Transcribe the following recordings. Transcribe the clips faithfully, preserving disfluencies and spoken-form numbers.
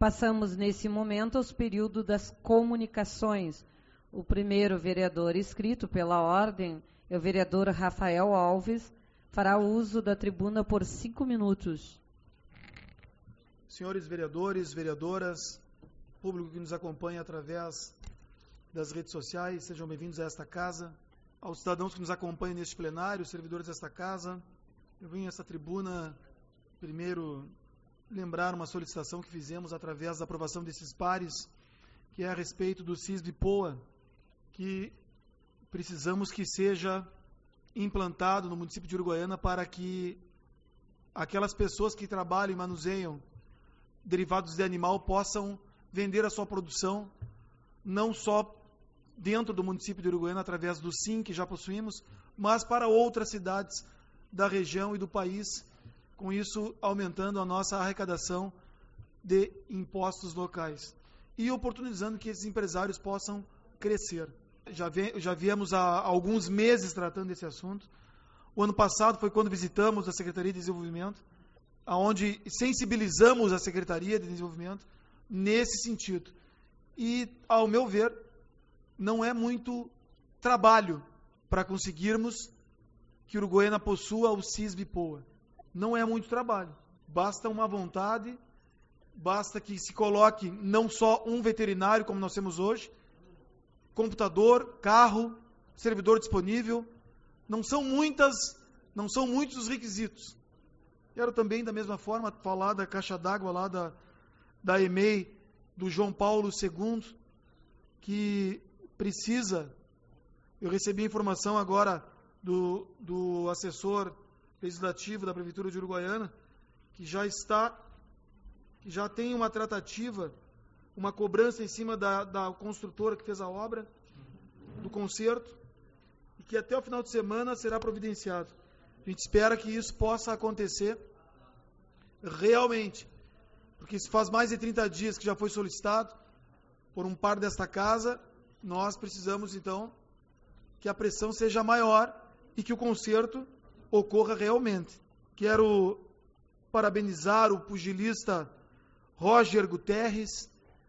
Passamos, nesse momento, aos períodos das comunicações. O primeiro vereador inscrito pela ordem é o vereador Rafael Alves, fará uso da tribuna por cinco minutos. Senhores vereadores, vereadoras, público que nos acompanha através das redes sociais, sejam bem-vindos a esta casa. Aos cidadãos que nos acompanham neste plenário, servidores desta casa, eu venho a esta tribuna, primeiro, lembrar uma solicitação que fizemos através da aprovação desses pares, que é a respeito do SISB-POA, que precisamos que seja implantado no município de Uruguaiana para que aquelas pessoas que trabalham e manuseiam derivados de animal possam vender a sua produção, não só dentro do município de Uruguaiana, através do SIM, que já possuímos, mas para outras cidades da região e do país, com isso aumentando a nossa arrecadação de impostos locais e oportunizando que esses empresários possam crescer. Já, vem, já viemos há alguns meses tratando desse assunto. O ano passado foi quando visitamos a Secretaria de Desenvolvimento, onde sensibilizamos a Secretaria de Desenvolvimento nesse sentido. E, ao meu ver, não é muito trabalho para conseguirmos que Uruguaiana possua o SISB-POA. Não é muito trabalho. Basta uma vontade, basta que se coloque não só um veterinário, como nós temos hoje, computador, carro, servidor disponível. Não são muitas, não são muitos os requisitos. Quero também, da mesma forma, falar da caixa d'água lá da, da E M E I, do João Paulo segundo, que precisa, eu recebi informação agora do, do assessor legislativo da Prefeitura de Uruguaiana, que já está, que já tem uma tratativa, uma cobrança em cima da, da construtora que fez a obra, do conserto, e que até o final de semana será providenciado. A gente espera que isso possa acontecer realmente, porque se faz mais de trinta dias que já foi solicitado por um par desta casa, nós precisamos, então, que a pressão seja maior e que o conserto ocorra realmente. Quero parabenizar o pugilista Roger Guterres,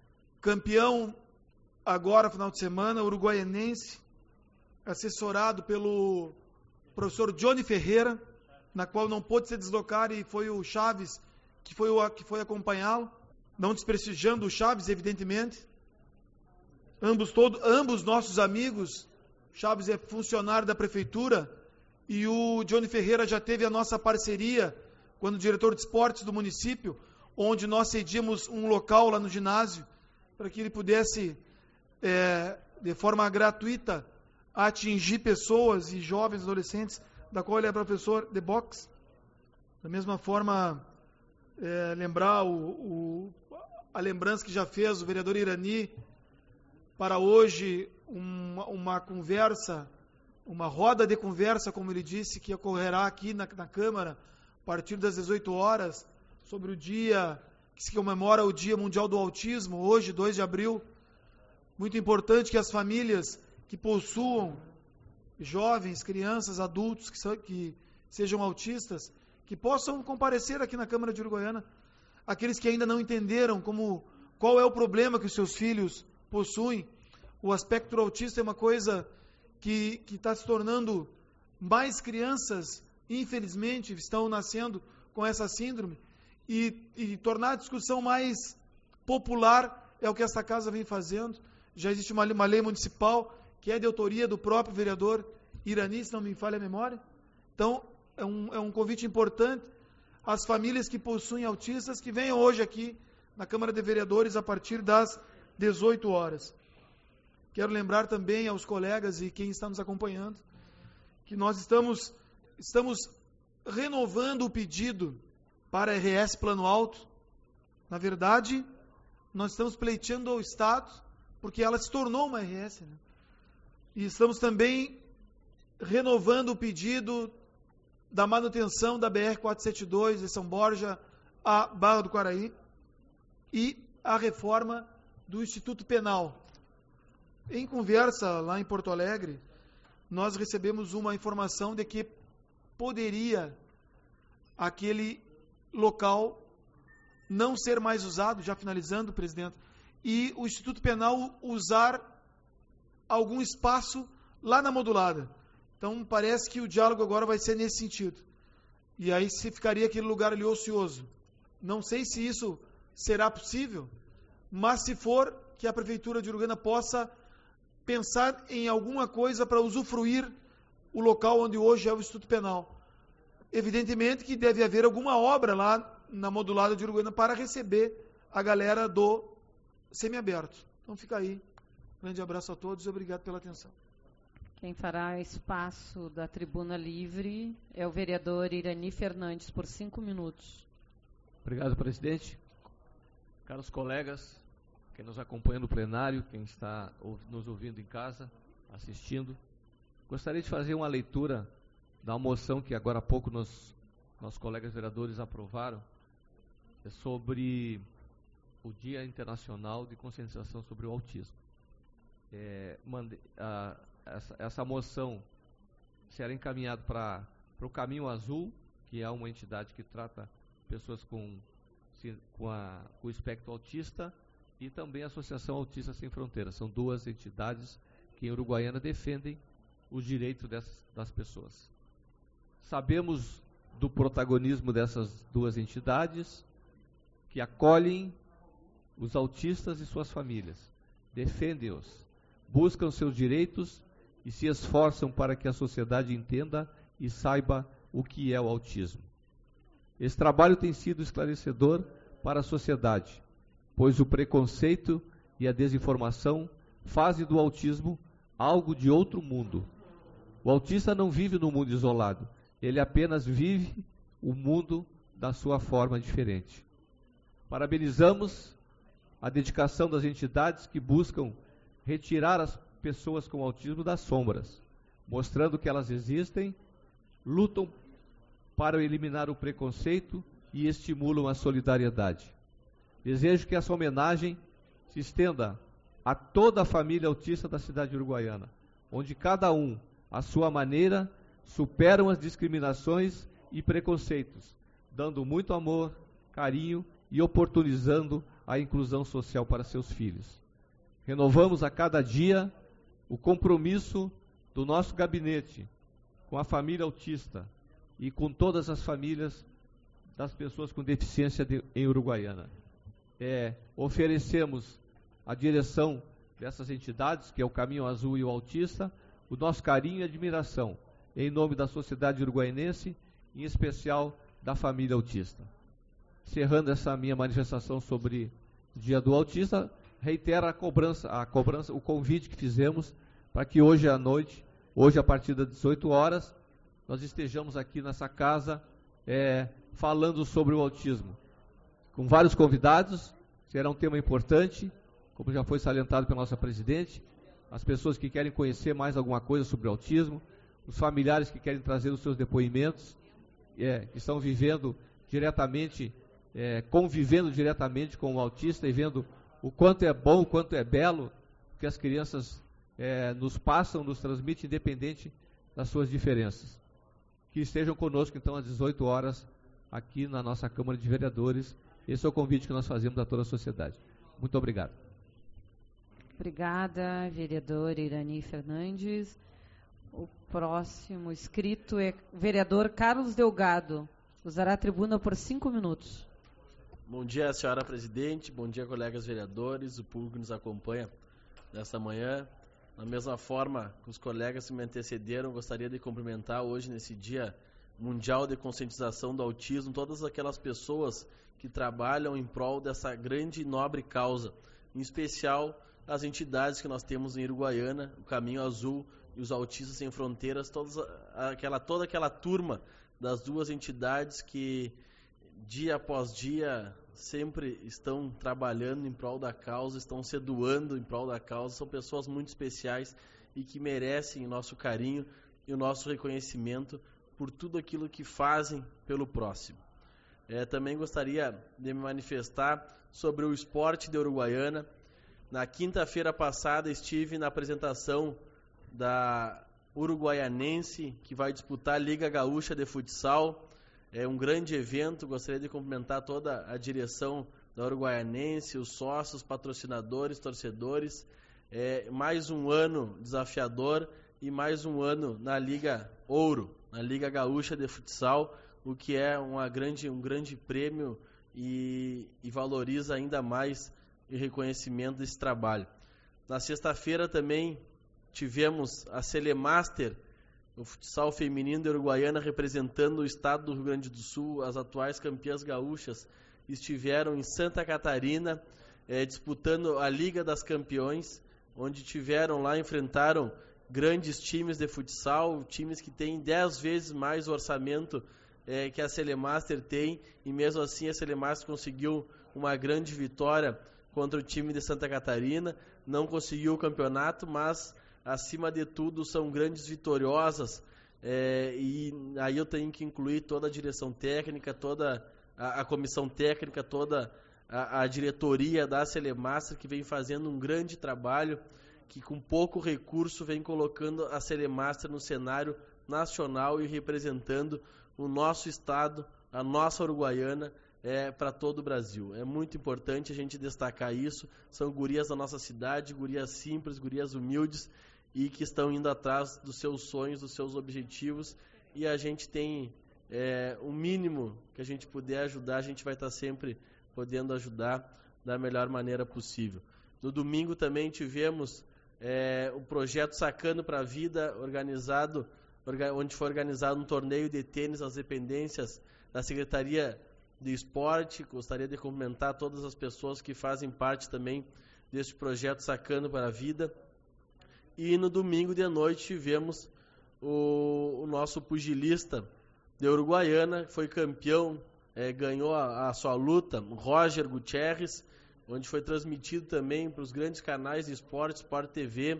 campeão agora, final de semana, uruguaianense, assessorado pelo professor Johnny Ferreira, na qual não pôde se deslocar, e foi o Chaves que foi, o, que foi acompanhá-lo, não desprestigiando o Chaves, evidentemente. Ambos, todo, ambos nossos amigos. Chaves é funcionário da prefeitura e o Johnny Ferreira já teve a nossa parceria quando diretor de esportes do município, onde nós cedíamos um local lá no ginásio para que ele pudesse, é, de forma gratuita, atingir pessoas e jovens, adolescentes, da qual ele é professor de boxe. Da mesma forma, é, lembrar o, o, a lembrança que já fez o vereador Irani para hoje, uma, uma conversa, uma roda de conversa, como ele disse, que ocorrerá aqui na, na Câmara, a partir das dezoito horas, sobre o dia que se comemora o Dia Mundial do Autismo, hoje, dois de abril. Muito importante que as famílias que possuam jovens, crianças, adultos que, são, que sejam autistas, que possam comparecer aqui na Câmara de Uruguaiana. Aqueles que ainda não entenderam como, qual é o problema que os seus filhos possuem. O aspecto autista é uma coisa que que está se tornando, mais crianças, infelizmente, estão nascendo com essa síndrome, e, e tornar a discussão mais popular é o que esta casa vem fazendo. Já existe uma, uma lei municipal que é de autoria do próprio vereador Irani, se não me falha a memória. Então, é um, é um convite importante às famílias que possuem autistas que venham hoje aqui na Câmara de Vereadores a partir das dezoito horas. Quero lembrar também aos colegas e quem está nos acompanhando que nós estamos, estamos renovando o pedido para a R S Plano Alto. Na verdade, nós estamos pleiteando ao Estado, porque ela se tornou uma R S, né? E estamos também renovando o pedido da manutenção da B R quatrocentos e setenta e dois de São Borja a Barra do Quaraí e a reforma do Instituto Penal. Em conversa lá em Porto Alegre, nós recebemos uma informação de que poderia aquele local não ser mais usado, já finalizando, presidente, e o Instituto Penal usar algum espaço lá na modulada. Então, parece que o diálogo agora vai ser nesse sentido. E aí se ficaria aquele lugar ali ocioso. Não sei se isso será possível, mas se for, que a Prefeitura de Uruguaiana possa pensar em alguma coisa para usufruir o local onde hoje é o Instituto Penal. Evidentemente que deve haver alguma obra lá na modulada de Uruguaiana para receber a galera do semiaberto. Então fica aí. Grande abraço a todos e obrigado pela atenção. Quem fará espaço da tribuna livre é o vereador Irani Fernandes, por cinco minutos. Obrigado, presidente. Caros colegas, quem nos acompanha no plenário, quem está nos ouvindo em casa, assistindo, gostaria de fazer uma leitura da moção que agora há pouco nos, nossos colegas vereadores aprovaram, é sobre o Dia Internacional de Conscientização sobre o Autismo. É, mande, a, essa, essa moção será encaminhada para o Caminho Azul, que é uma entidade que trata pessoas com, com, a, com o espectro autista, e também a Associação Autista Sem Fronteiras. São duas entidades que em Uruguaiana defendem os direitos dessas, das pessoas. Sabemos do protagonismo dessas duas entidades, que acolhem os autistas e suas famílias, defendem-os, buscam seus direitos e se esforçam para que a sociedade entenda e saiba o que é o autismo. Esse trabalho tem sido esclarecedor para a sociedade, pois o preconceito e a desinformação fazem do autismo algo de outro mundo. O autista não vive num mundo isolado, ele apenas vive o mundo da sua forma diferente. Parabenizamos a dedicação das entidades que buscam retirar as pessoas com autismo das sombras, mostrando que elas existem, lutam para eliminar o preconceito e estimulam a solidariedade. Desejo que essa homenagem se estenda a toda a família autista da cidade de Uruguaiana, onde cada um, à sua maneira, superam as discriminações e preconceitos, dando muito amor, carinho e oportunizando a inclusão social para seus filhos. Renovamos a cada dia o compromisso do nosso gabinete com a família autista e com todas as famílias das pessoas com deficiência de, em Uruguaiana. É, oferecemos à direção dessas entidades, que é o Caminho Azul e o Autista, o nosso carinho e admiração, em nome da sociedade uruguaianense, em especial da família autista. Encerrando essa minha manifestação sobre o Dia do Autista, reitero a cobrança, a cobrança, o convite que fizemos para que hoje à noite, hoje a partir das dezoito horas, nós estejamos aqui nessa casa é, falando sobre o autismo. Com vários convidados, será um tema importante, como já foi salientado pela nossa presidente, as pessoas que querem conhecer mais alguma coisa sobre o autismo, os familiares que querem trazer os seus depoimentos, é, que estão vivendo diretamente, é, convivendo diretamente com o autista e vendo o quanto é bom, o quanto é belo, que as crianças é, nos passam, nos transmitem, independente das suas diferenças. Que estejam conosco, então, às dezoito horas, aqui na nossa Câmara de Vereadores. Esse é o convite que nós fazemos a toda a sociedade. Muito obrigado. Obrigada, vereador Irani Fernandes. O próximo inscrito é o vereador Carlos Delgado. Usará a tribuna por cinco minutos. Bom dia, senhora presidente. Bom dia, colegas vereadores, o público que nos acompanha nesta manhã. Da mesma forma que os colegas que me antecederam, gostaria de cumprimentar hoje, nesse Dia Mundial de Conscientização do Autismo, todas aquelas pessoas que trabalham em prol dessa grande e nobre causa, em especial as entidades que nós temos em Uruguaiana, o Caminho Azul e os Autistas Sem Fronteiras, todas aquela, toda aquela turma das duas entidades que dia após dia sempre estão trabalhando em prol da causa, estão se doando em prol da causa, são pessoas muito especiais e que merecem o nosso carinho e o nosso reconhecimento por tudo aquilo que fazem pelo próximo. É, também gostaria de me manifestar sobre o esporte de Uruguaiana. Na quinta-feira passada estive na apresentação da Uruguaianense, que vai disputar a Liga Gaúcha de Futsal. é um grande evento. Gostaria de cumprimentar toda a direção da Uruguaianense, os sócios, patrocinadores, torcedores. É, mais um ano desafiador e mais um ano na Liga Ouro, na Liga Gaúcha de Futsal, o que é uma grande, um grande prêmio e, e valoriza ainda mais o reconhecimento desse trabalho. Na sexta-feira também tivemos a Celemaster, o futsal feminino de Uruguaiana, representando o estado do Rio Grande do Sul. As atuais campeãs gaúchas estiveram em Santa Catarina, é, disputando a Liga das Campeões, onde tiveram lá, enfrentaram grandes times de futsal, times que têm dez vezes mais orçamento é, que a Celemaster tem, e mesmo assim a Celemaster conseguiu uma grande vitória contra o time de Santa Catarina. Não conseguiu o campeonato, mas acima de tudo são grandes vitoriosas, é, e aí eu tenho que incluir toda a direção técnica, toda a, a comissão técnica, toda A, a diretoria da Celemaster, que vem fazendo um grande trabalho, que com pouco recurso vem colocando a Celemaster no cenário nacional e representando o nosso estado, a nossa Uruguaiana, é, para todo o Brasil. É muito importante a gente destacar isso. São gurias da nossa cidade, gurias simples, gurias humildes, e que estão indo atrás dos seus sonhos, dos seus objetivos, e a gente tem é, o mínimo que a gente puder ajudar, a gente vai estar sempre podendo ajudar da melhor maneira possível. No domingo também tivemos é, o projeto Sacando para a Vida, organizado, orga, onde foi organizado um torneio de tênis às dependências da Secretaria de Esporte. Gostaria de cumprimentar todas as pessoas que fazem parte também deste projeto Sacando para a Vida. E no domingo de noite tivemos o, o nosso pugilista de Uruguaiana, que foi campeão, É, ganhou a, a sua luta, Roger Gutierrez, onde foi transmitido também para os grandes canais de esporte, Sport T V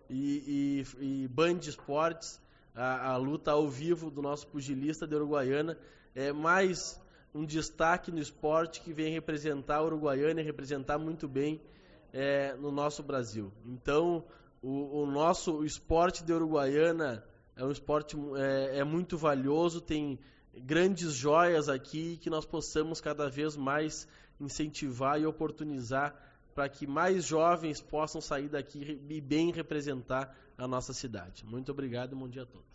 e, e, e Band Esportes, a, a luta ao vivo do nosso pugilista de Uruguaiana. É mais um destaque no esporte que vem representar a Uruguaiana e representar muito bem é, no nosso Brasil. Então, o, o nosso o esporte de Uruguaiana é um esporte é, é muito valioso, tem grandes joias aqui, que nós possamos cada vez mais incentivar e oportunizar para que mais jovens possam sair daqui e bem representar a nossa cidade. Muito obrigado e bom dia a todos.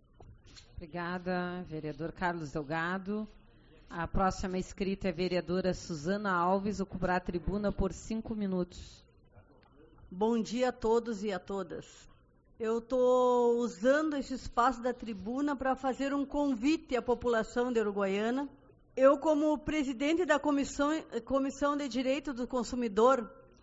Obrigada, vereador Carlos Delgado. A próxima inscrita é a vereadora Suzana Alves, ocupará a tribuna por cinco minutos. Bom dia a todos e a todas. Eu estou usando esse espaço da tribuna para fazer um convite à população de Uruguaiana. Eu, como presidente da Comissão, Comissão de Direito do Consumidor,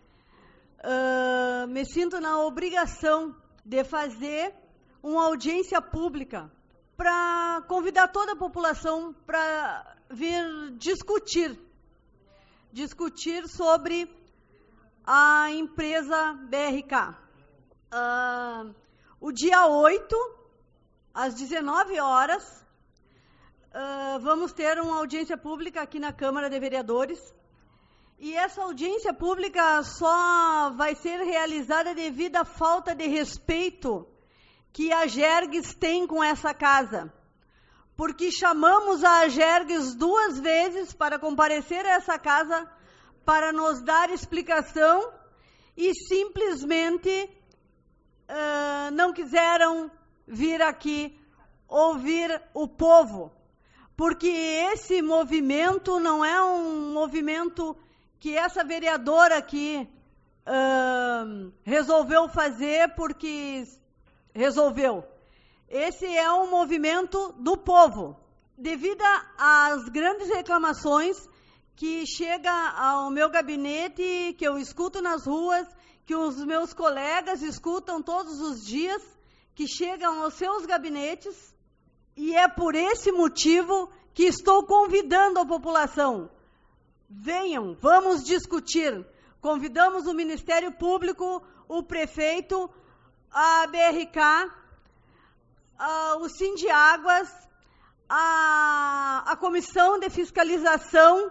uh, me sinto na obrigação de fazer uma audiência pública para convidar toda a população para vir discutir, discutir sobre a empresa B R K. Uh, o dia oito, às dezenove horas, uh, vamos ter uma audiência pública aqui na Câmara de Vereadores. E essa audiência pública só vai ser realizada devido à falta de respeito que a Agergues tem com essa casa. Porque chamamos a Agergues duas vezes para comparecer a essa casa para nos dar explicação e simplesmente Uh, não quiseram vir aqui ouvir o povo, porque esse movimento não é um movimento que essa vereadora aqui uh, resolveu fazer porque resolveu. Esse é um movimento do povo, devido às grandes reclamações que chega ao meu gabinete, que eu escuto nas ruas, que os meus colegas escutam todos os dias, que chegam aos seus gabinetes, e é por esse motivo que estou convidando a população. Venham, vamos discutir. Convidamos o Ministério Público, o prefeito, a B R K, a, o Sindiáguas, a, a Comissão de Fiscalização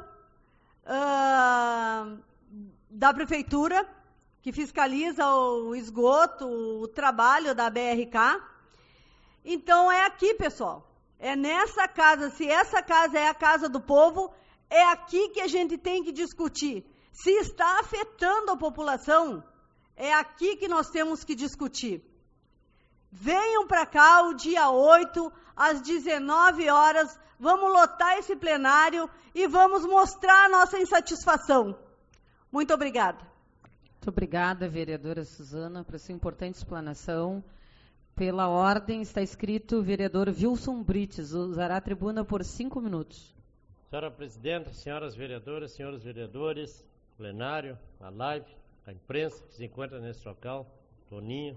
a, da Prefeitura, que fiscaliza o esgoto, o trabalho da B R K. Então, é aqui, pessoal. É nessa casa, se essa casa é a casa do povo, é aqui que a gente tem que discutir. Se está afetando a população, é aqui que nós temos que discutir. Venham para cá o dia oito, às dezenove horas, vamos lotar esse plenário e vamos mostrar a nossa insatisfação. Muito obrigada. Muito obrigada, vereadora Suzana, por essa importante explanação. Pela ordem, está escrito o vereador Wilson Brites, usará a tribuna por cinco minutos. Senhora Presidenta, senhoras vereadoras, senhores vereadores, plenário, a live, a imprensa que se encontra nesse local, Toninho.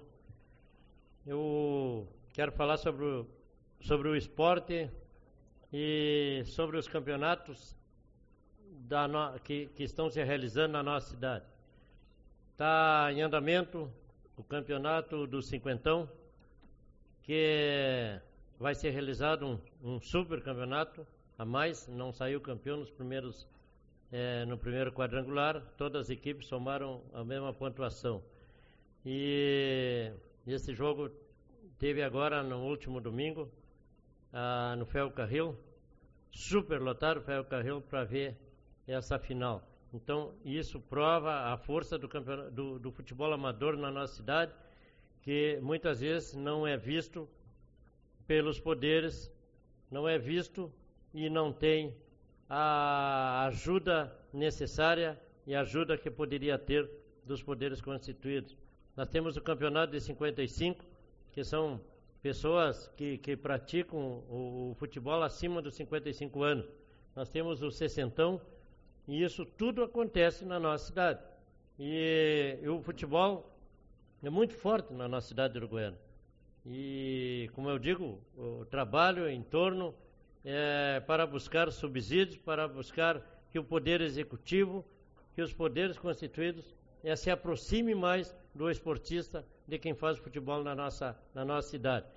Eu quero falar sobre o, sobre o esporte e sobre os campeonatos da no, que, que estão se realizando na nossa cidade. Está em andamento o campeonato do cinquentão, que vai ser realizado um, um super campeonato a mais, não saiu campeão nos primeiros, é, no primeiro quadrangular, todas as equipes somaram a mesma pontuação. E esse jogo teve agora no último domingo, ah, no Ferro Carril, super lotado o Ferro Carril para ver essa final. Então isso prova a força do, do, do futebol amador na nossa cidade, que muitas vezes não é visto pelos poderes, não é visto e não tem a ajuda necessária e a ajuda que poderia ter dos poderes constituídos. Nós temos o campeonato de cinquenta e cinco, que são pessoas que, que praticam o, o futebol acima dos cinquenta e cinco anos. Nós temos o sessentão, e isso tudo acontece na nossa cidade. E, e o futebol é muito forte na nossa cidade de Uruguaiana. E, como eu digo, o trabalho em torno é para buscar subsídios, para buscar que o Poder Executivo, que os poderes constituídos é, se aproxime mais do esportista, de quem faz futebol na nossa, na nossa cidade.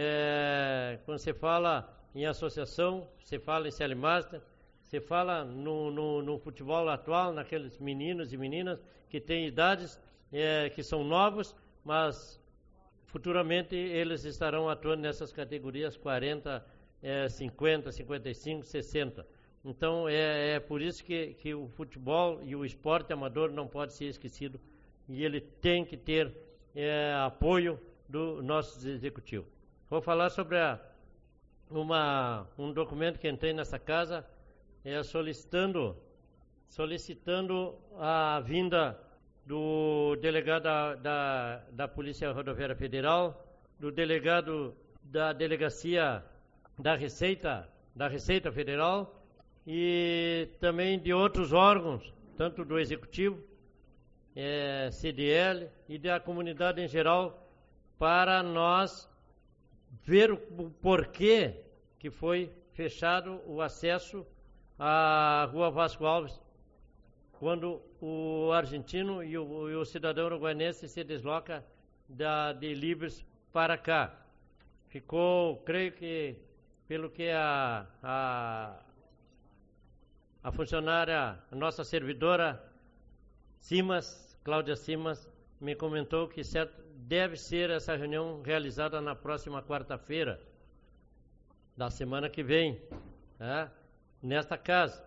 É, quando você fala em associação, você fala em C L Master, você fala no, no, no futebol atual, naqueles meninos e meninas que têm idades É, que são novos, mas futuramente eles estarão atuando nessas categorias quarenta, é, cinquenta, cinquenta e cinco, sessenta. Então é, é por isso que, que o futebol e o esporte amador não pode ser esquecido e ele tem que ter é, apoio do nosso executivo. Vou falar sobre a, uma, um documento que entrei nessa casa é, solicitando, solicitando a vinda do delegado da, da, da Polícia Rodoviária Federal, do delegado da Delegacia da Receita, da Receita Federal e também de outros órgãos, tanto do Executivo, é, C D L e da comunidade em geral, para nós ver o porquê que foi fechado o acesso à Rua Vasco Alves, quando o argentino e o, e o cidadão uruguaiense se desloca da, de Libres para cá. Ficou, creio que, pelo que a, a, a funcionária, a nossa servidora Simas, Cláudia Simas, me comentou que certo, deve ser essa reunião realizada na próxima quarta-feira, da semana que vem, né, nesta casa.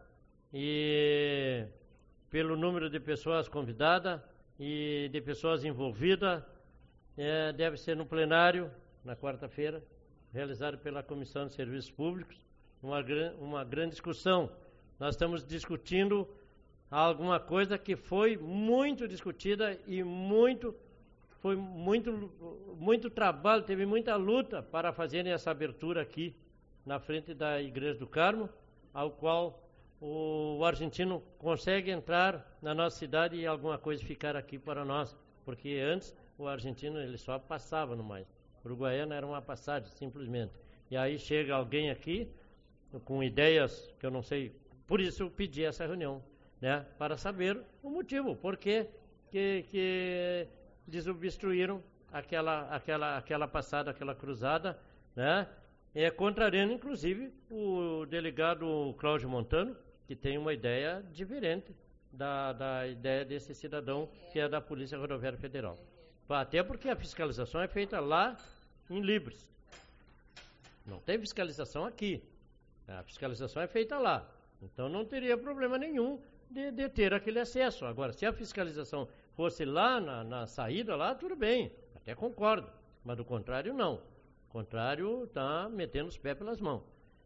E pelo número de pessoas convidadas e de pessoas envolvidas, é, deve ser no plenário, na quarta-feira, realizado pela Comissão de Serviços Públicos, uma, uma grande discussão. Nós estamos discutindo alguma coisa que foi muito discutida e muito, foi muito, muito trabalho, teve muita luta para fazerem essa abertura aqui na frente da Igreja do Carmo, ao qual o argentino consegue entrar na nossa cidade e alguma coisa ficar aqui para nós, porque antes o argentino ele só passava no mais. Uruguaiana era uma passagem, simplesmente. E aí chega alguém aqui com ideias que eu não sei, por isso eu pedi essa reunião, né, para saber o motivo, por que que, que desobstruíram aquela, aquela, aquela passada, aquela cruzada, né, é contrariando inclusive o delegado Cláudio Montano, que tem uma ideia diferente da, da ideia desse cidadão que é da Polícia Rodoviária Federal. Até porque a fiscalização é feita lá em Libres. Não tem fiscalização aqui. A fiscalização é feita lá. Então não teria problema nenhum de, de ter aquele acesso. Agora, se a fiscalização fosse lá na, na saída, lá, tudo bem. Até concordo. Mas do contrário, não. O contrário está metendo os pés pelas mãos.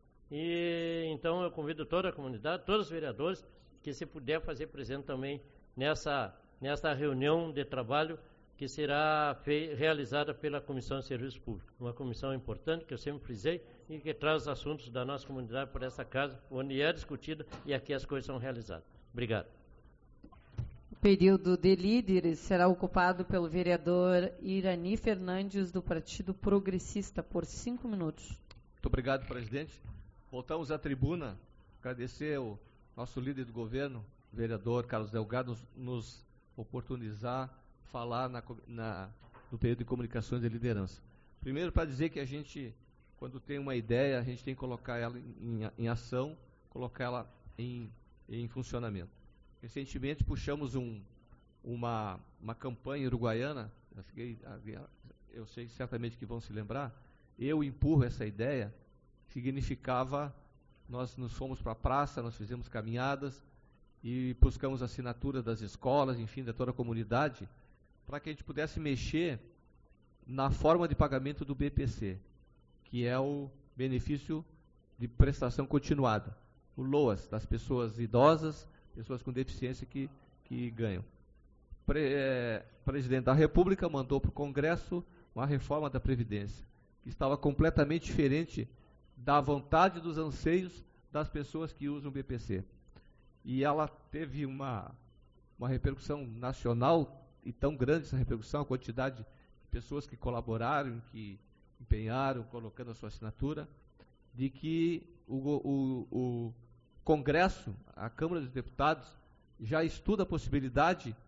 E então eu convido toda a comunidade, todos os vereadores, que se puder fazer presente também nessa, nessa reunião de trabalho que será fei, realizada pela Comissão de Serviços Públicos. Uma comissão importante, que eu sempre frisei, e que traz os assuntos da nossa comunidade por essa casa, onde é discutida e aqui as coisas são realizadas. Obrigado. O período de líderes será ocupado pelo vereador Irani Fernandes, do Partido Progressista, por cinco minutos. Muito obrigado, presidente. Voltamos à tribuna, agradecer ao nosso líder do governo, o vereador Carlos Delgado, nos, nos oportunizar falar na, na, no período de comunicações de liderança. Primeiro, para dizer que a gente, quando tem uma ideia, a gente tem que colocar ela em, em, em ação, colocar ela em, em funcionamento. Recentemente, puxamos um, uma, uma campanha uruguaiana, eu sei certamente que vão se lembrar, eu empurro essa ideia, significava, nós nos fomos para a praça, nós fizemos caminhadas e buscamos assinatura das escolas, enfim, de toda a comunidade, para que a gente pudesse mexer na forma de pagamento do B P C, que é o benefício de prestação continuada, o LOAS, das pessoas idosas, pessoas com deficiência que, que ganham. Pre, é, o presidente da República mandou para o Congresso uma reforma da Previdência, que estava completamente diferente da vontade dos anseios das pessoas que usam o B P C. E ela teve uma, uma repercussão nacional, e tão grande essa repercussão, a quantidade de pessoas que colaboraram, que empenharam, colocando a sua assinatura, de que o, o, o Congresso, a Câmara dos Deputados, já estuda a possibilidade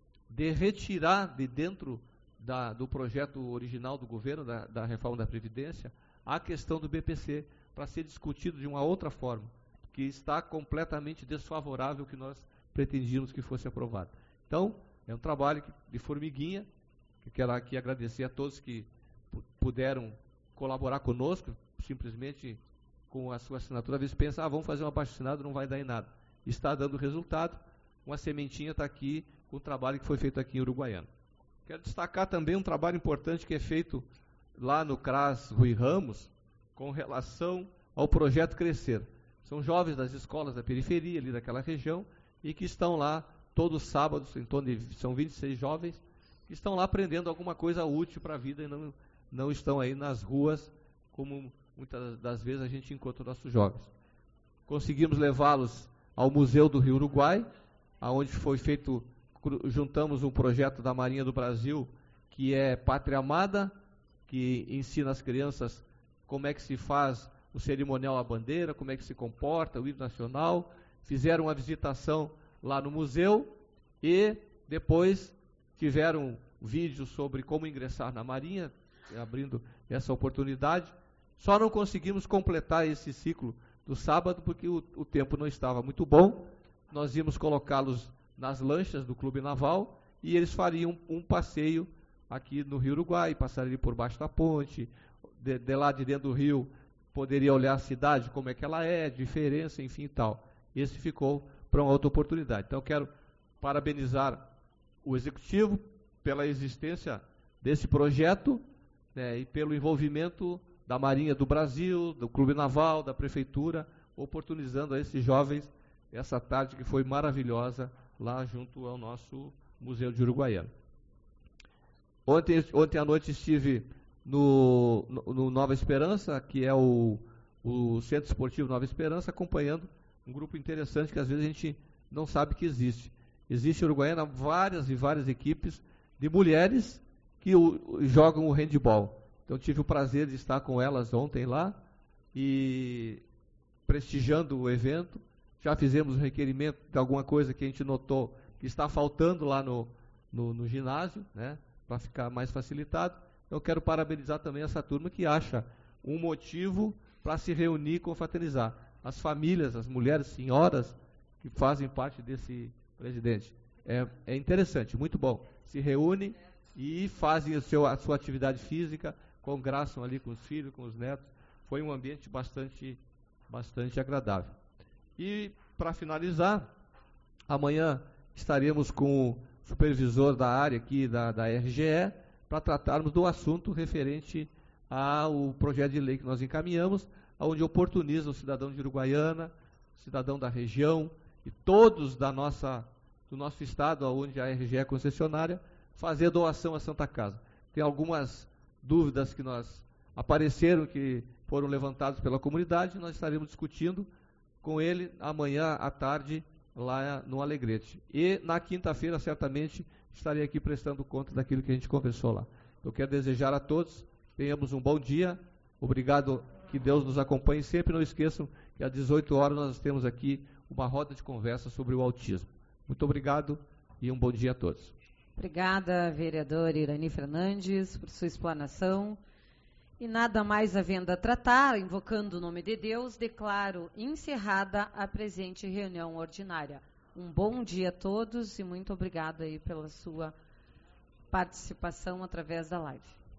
de retirar de dentro da, do projeto original do governo, da, da reforma da Previdência, a questão do B P C, para ser discutido de uma outra forma, que está completamente desfavorável ao que nós pretendíamos que fosse aprovado. Então, é um trabalho que, de formiguinha, que quero aqui agradecer a todos que puderam colaborar conosco, simplesmente com a sua assinatura. Às vezes pensa, ah, vamos fazer um abaixo-assinado, não vai dar em nada. Está dando resultado, uma sementinha está aqui, com o trabalho que foi feito aqui em Uruguaiana. Quero destacar também um trabalho importante que é feito lá no CRAS Rui Ramos, com relação ao projeto Crescer. São jovens das escolas da periferia, ali daquela região, e que estão lá todos os sábados, em torno de, são vinte e seis jovens, que estão lá aprendendo alguma coisa útil para a vida e não, não estão aí nas ruas, como muitas das vezes a gente encontra nossos jovens. Conseguimos levá-los ao Museu do Rio Uruguai, aonde foi feito, juntamos um projeto da Marinha do Brasil, que é Pátria Amada, que ensina as crianças como é que se faz o cerimonial à bandeira, como é que se comporta, o hino nacional. Fizeram uma visitação lá no museu e depois tiveram vídeos sobre como ingressar na Marinha, abrindo essa oportunidade. Só não conseguimos completar esse ciclo do sábado porque o, o tempo não estava muito bom. Nós íamos colocá-los nas lanchas do Clube Naval e eles fariam um passeio aqui no Rio Uruguai, passariam por baixo da ponte, de, de lá de dentro do rio, poderia olhar a cidade, como é que ela é, diferença, enfim e tal. Esse ficou para uma outra oportunidade. Então, eu quero parabenizar o Executivo pela existência desse projeto, né, e pelo envolvimento da Marinha do Brasil, do Clube Naval, da Prefeitura, oportunizando a esses jovens essa tarde que foi maravilhosa lá junto ao nosso Museu de Uruguaiana. Ontem, ontem à noite estive no, no, no Nova Esperança, que é o, o Centro Esportivo Nova Esperança, acompanhando um grupo interessante que às vezes a gente não sabe que existe. Existe em Uruguaiana várias e várias equipes de mulheres que o, jogam o handball. Então tive o prazer de estar com elas ontem lá e prestigiando o evento. Já fizemos um requerimento de alguma coisa que a gente notou que está faltando lá no, no, no ginásio, né, para ficar mais facilitado. Eu quero parabenizar também essa turma que acha um motivo para se reunir e confraternizar. As famílias, as mulheres, senhoras que fazem parte desse presidente. É, é interessante, muito bom. Se reúnem e fazem o seu, a sua atividade física, congraçam ali com os filhos, com os netos. foi um ambiente bastante, bastante agradável. E, para finalizar, amanhã estaremos com o supervisor da área aqui da, da R G E para tratarmos do assunto referente ao projeto de lei que nós encaminhamos, onde oportuniza o cidadão de Uruguaiana, cidadão da região e todos da nossa, do nosso estado, onde a R G E é concessionária, fazer doação à Santa Casa. Tem algumas dúvidas que nós apareceram, que foram levantadas pela comunidade, nós estaremos discutindo com ele amanhã à tarde, lá no Alegrete. E na quinta-feira, certamente, estarei aqui prestando conta daquilo que a gente conversou lá. Eu quero desejar a todos, tenhamos um bom dia, obrigado, que Deus nos acompanhe. Sempre não esqueçam que às dezoito horas nós temos aqui uma roda de conversa sobre o autismo. Muito obrigado e um bom dia a todos. Obrigada, vereadora Irani Fernandes, por sua explanação. E nada mais havendo a tratar, invocando o nome de Deus, declaro encerrada a presente reunião ordinária. Um bom dia a todos e muito obrigada aí pela sua participação através da live.